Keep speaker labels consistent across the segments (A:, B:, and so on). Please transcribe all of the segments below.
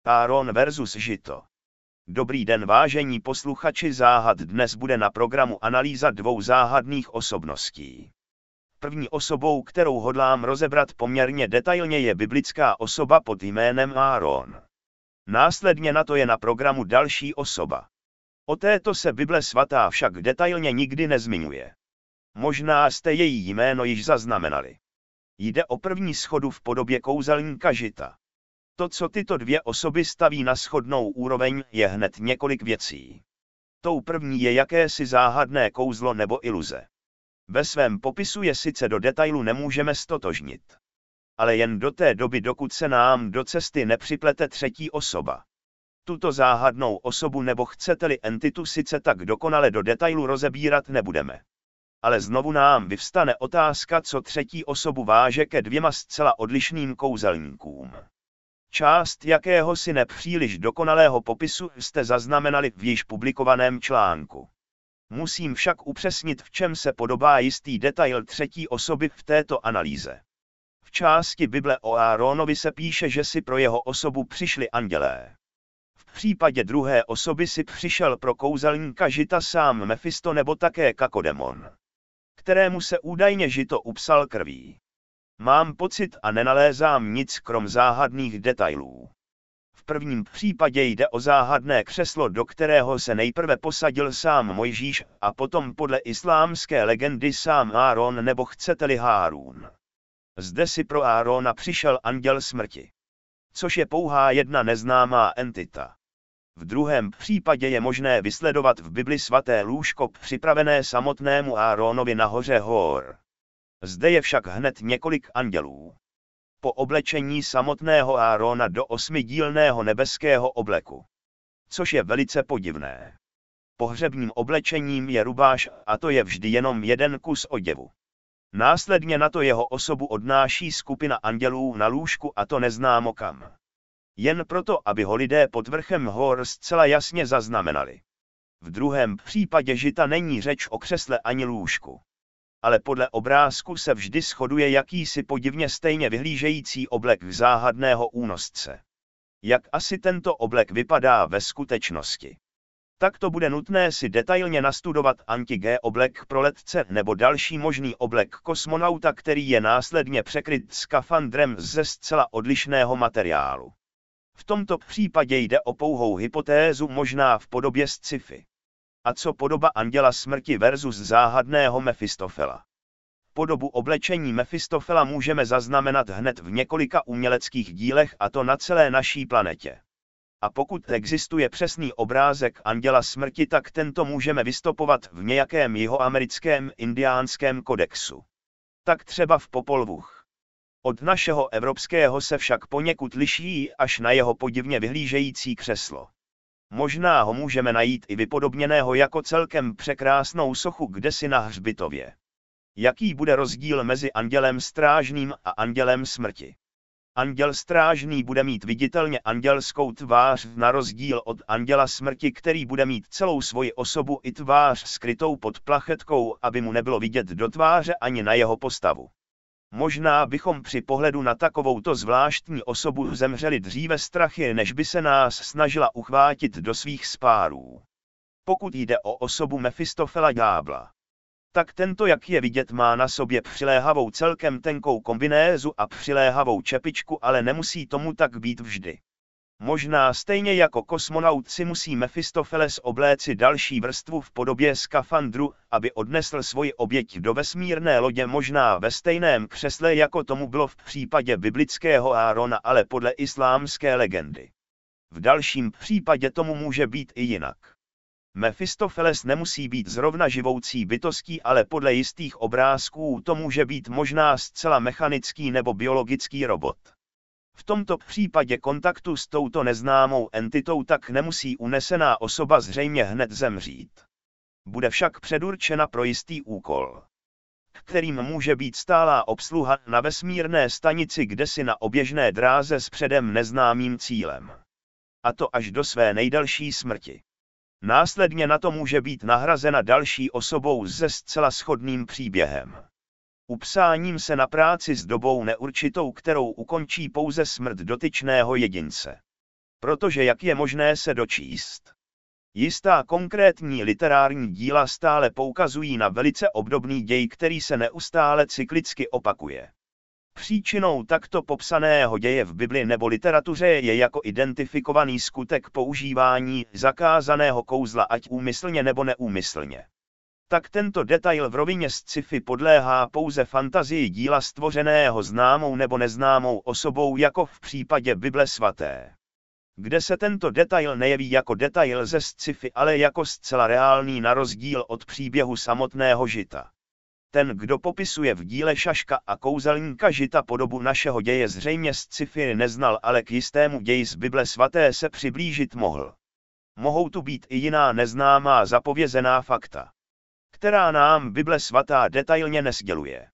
A: Áron versus Žito. Dobrý den, vážení posluchači záhad. Dnes bude na programu analýza dvou záhadných osobností. První osobou, kterou hodlám rozebrat poměrně detailně, je biblická osoba pod jménem Áron. Následně na to je na programu další osoba. O této se Bible svatá však detailně nikdy nezmiňuje. Možná jste její jméno již zaznamenali. Jde o první schodu v podobě kouzelníka Žita. To, co tyto dvě osoby staví na shodnou úroveň, je hned několik věcí. Tou první je jakési záhadné kouzlo nebo iluze. Ve svém popisu je sice do detailu nemůžeme ztotožnit. Ale jen do té doby, dokud se nám do cesty nepřiplete třetí osoba. Tuto záhadnou osobu nebo chcete-li entitu sice tak dokonale do detailu rozebírat nebudeme. Ale znovu nám vyvstane otázka, co třetí osobu váže ke dvěma zcela odlišným kouzelníkům. Část jakéhosi nepříliš dokonalého popisu jste zaznamenali v již publikovaném článku. Musím však upřesnit, v čem se podobá jistý detail třetí osoby v této analýze. V části Bible o Áronovi se píše, že si pro jeho osobu přišli andělé. V případě druhé osoby si přišel pro kouzelníka Žita sám Mefisto nebo také Kakodemon, kterému se údajně Žito upsal krví. Mám pocit a nenalézám nic krom záhadných detailů. V prvním případě jde o záhadné křeslo, do kterého se nejprve posadil sám Mojžíš a potom podle islámské legendy sám Áron nebo chcete-li Hárún. Zde si pro Árona přišel anděl smrti, což je pouhá jedna neznámá entita. V druhém případě je možné vysledovat v Bibli svaté lůžko připravené samotnému Áronovi na hoře Hor. Zde je však hned několik andělů. Po oblečení samotného Árona do 8dílného nebeského obleku. Což je velice podivné. Pohřebním oblečením je rubáš a to je vždy jenom jeden kus oděvu. Následně na to jeho osobu odnáší skupina andělů na lůžku a to neznámo kam. Jen proto, aby ho lidé pod vrchem hor zcela jasně zaznamenali. V druhém případě Žita není řeč o křesle ani lůžku. Ale podle obrázku se vždy shoduje jakýsi podivně stejně vyhlížející oblek záhadného únosce. Jak asi tento oblek vypadá ve skutečnosti? Tak to bude nutné si detailně nastudovat anti-G oblek pro letce nebo další možný oblek kosmonauta, který je následně překryt skafandrem ze zcela odlišného materiálu. V tomto případě jde o pouhou hypotézu, možná v podobě sci-fi. A co podoba anděla smrti versus záhadného Mefistofela? Podobu oblečení Mefistofela můžeme zaznamenat hned v několika uměleckých dílech a to na celé naší planetě. A pokud existuje přesný obrázek anděla smrti, tak tento můžeme vystopovat v nějakém jihoamerickém indiánském kodexu. Tak třeba v Popol Vuh. Od našeho evropského se však poněkud liší až na jeho podivně vyhlížející křeslo. Možná ho můžeme najít i vypodobněného jako celkem překrásnou sochu kdesi na hřbitově. Jaký bude rozdíl mezi andělem strážným a andělem smrti? Anděl strážný bude mít viditelně andělskou tvář na rozdíl od anděla smrti, který bude mít celou svoji osobu i tvář skrytou pod plachetkou, aby mu nebylo vidět do tváře ani na jeho postavu. Možná bychom při pohledu na takovouto zvláštní osobu zemřeli dříve strachy, než by se nás snažila uchvátit do svých spárů. Pokud jde o osobu Mefistofela ďábla, tak tento, jak je vidět, má na sobě přiléhavou celkem tenkou kombinézu a přiléhavou čepičku, ale nemusí tomu tak být vždy. Možná stejně jako kosmonaut si musí Mefistofeles obléci další vrstvu v podobě skafandru, aby odnesl svoji oběť do vesmírné lodě, možná ve stejném křesle, jako tomu bylo v případě biblického Árona, ale podle islámské legendy. V dalším případě tomu může být i jinak. Mefistofeles nemusí být zrovna živoucí bytostí, ale podle jistých obrázků to může být možná zcela mechanický nebo biologický robot. V tomto případě kontaktu s touto neznámou entitou tak nemusí unesená osoba zřejmě hned zemřít. Bude však předurčena pro jistý úkol, kterým může být stálá obsluha na vesmírné stanici kdesi na oběžné dráze s předem neznámým cílem. A to až do své nejdelší smrti. Následně na to může být nahrazena další osobou se zcela shodným příběhem. Upsáním se na práci s dobou neurčitou, kterou ukončí pouze smrt dotyčného jedince. Protože jak je možné se dočíst? Jistá konkrétní literární díla stále poukazují na velice obdobný děj, který se neustále cyklicky opakuje. Příčinou takto popsaného děje v Bibli nebo literatuře je jako identifikovaný skutek používání zakázaného kouzla, ať úmyslně nebo neúmyslně. Tak tento detail v rovině sci-fi podléhá pouze fantazii díla stvořeného známou nebo neznámou osobou, jako v případě Bible svaté, kde se tento detail nejeví jako detail ze sci-fi, ale jako zcela reálný na rozdíl od příběhu samotného Žita. Ten, kdo popisuje v díle Šaška a kouzelníka Žita podobu našeho děje, zřejmě sci-fi neznal, ale k jistému ději z Bible svaté se přiblížit mohl. Mohou tu být i jiná neznámá zapovězená fakta, která nám Bible svatá detailně nesděluje.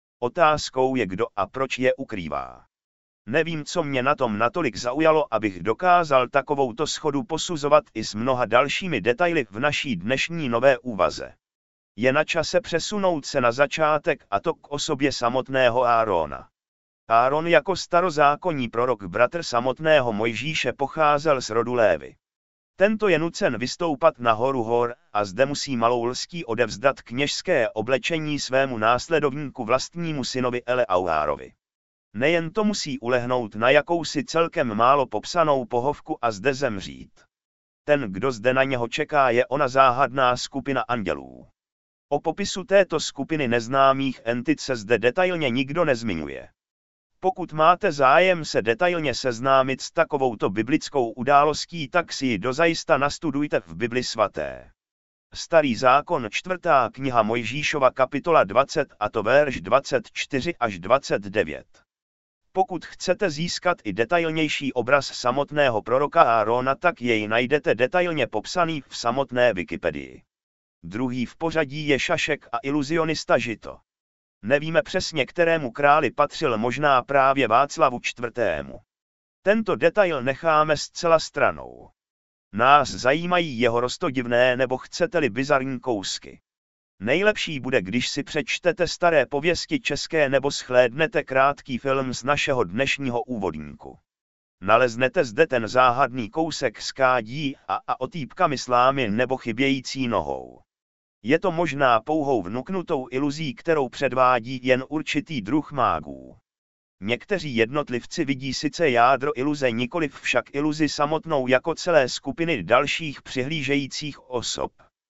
A: Otázkou je, kdo a proč je ukrývá. Nevím, co mě na tom natolik zaujalo, abych dokázal takovouto shodu posuzovat i s mnoha dalšími detaily v naší dnešní nové úvaze. Je na čase přesunout se na začátek, a to k osobě samotného Árona. Áron jako starozákonní prorok, bratr samotného Mojžíše, pocházel z rodu Lévy. Tento je nucen vystoupat na horu hor a zde musí malou lstí odevzdat kněžské oblečení svému následovníku, vlastnímu synovi Eleauárovi. Nejen to, musí ulehnout na jakousi celkem málo popsanou pohovku a zde zemřít. Ten, kdo zde na něho čeká, je ona záhadná skupina andělů. O popisu této skupiny neznámých entit se zde detailně nikdo nezmiňuje. Pokud máte zájem se detailně seznámit s takovouto biblickou událostí, tak si ji dozajista nastudujte v Bibli svaté. Starý zákon, 4. kniha Mojžíšova, kapitola 20, a to verš 24 až 29. Pokud chcete získat i detailnější obraz samotného proroka Árona, tak jej najdete detailně popsaný v samotné Wikipedii. Druhý v pořadí je Šašek a iluzionista Žito. Nevíme přesně, kterému králi patřil, možná právě Václavu IV. Tento detail necháme zcela stranou. Nás zajímají jeho roztodivné nebo chcete-li bizarní kousky. Nejlepší bude, když si přečtete Staré pověsti české nebo shlédnete krátký film z našeho dnešního úvodníku. Naleznete zde ten záhadný kousek s kádí a otýpkami slámy nebo chybějící nohou. Je to možná pouhou vnuknutou iluzí, kterou předvádí jen určitý druh mágů. Někteří jednotlivci vidí sice jádro iluze, nikoliv však iluzi samotnou jako celé skupiny dalších přihlížejících osob.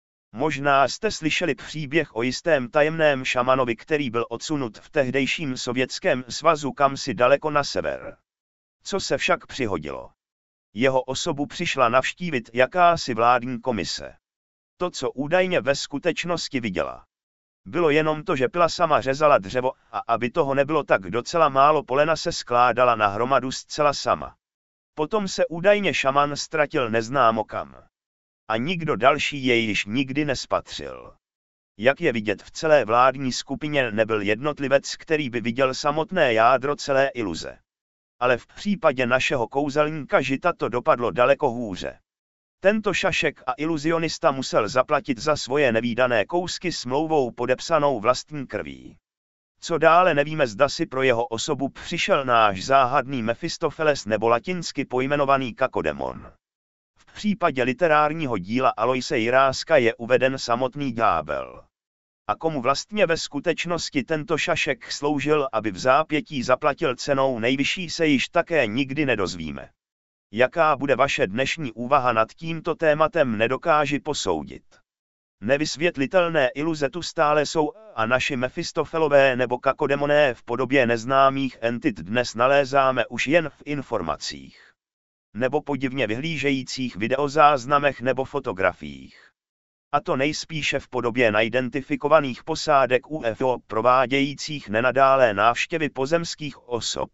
A: Možná jste slyšeli příběh o jistém tajemném šamanovi, který byl odsunut v tehdejším Sovětském svazu kamsi daleko na sever. Co se však přihodilo? Jeho osobu přišla navštívit jakási vládní komise. To, co údajně ve skutečnosti viděla, bylo jenom to, že pila sama řezala dřevo a aby toho nebylo tak docela málo, polena se skládala na hromadu zcela sama. Potom se údajně šaman ztratil neznámo kam. A nikdo další jej již nikdy nespatřil. Jak je vidět, v celé vládní skupině nebyl jednotlivec, který by viděl samotné jádro celé iluze. Ale v případě našeho kouzelníka Žita to dopadlo daleko hůře. Tento Šašek a iluzionista musel zaplatit za svoje nevídané kousky smlouvou podepsanou vlastní krví. Co dále nevíme, zda si pro jeho osobu přišel náš záhadný Mefistofeles nebo latinsky pojmenovaný Kakodemon. V případě literárního díla Aloise Jiráska je uveden samotný ďábel. A komu vlastně ve skutečnosti tento Šašek sloužil, aby v zápětí zaplatil cenou nejvyšší, se již také nikdy nedozvíme. Jaká bude vaše dnešní úvaha nad tímto tématem, nedokáži posoudit. Nevysvětlitelné iluze tu stále jsou a naši Mefistofelové nebo Kakodemoné v podobě neznámých entit dnes nalézáme už jen v informacích, nebo podivně vyhlížejících videozáznamech nebo fotografiích. A to nejspíše v podobě neidentifikovaných posádek UFO provádějících nenadálé návštěvy pozemských osob.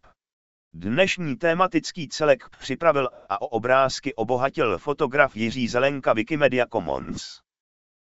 A: Dnešní tematický celek připravil a o obrázky obohatil fotograf Jiří Zelenka, Wikimedia Commons.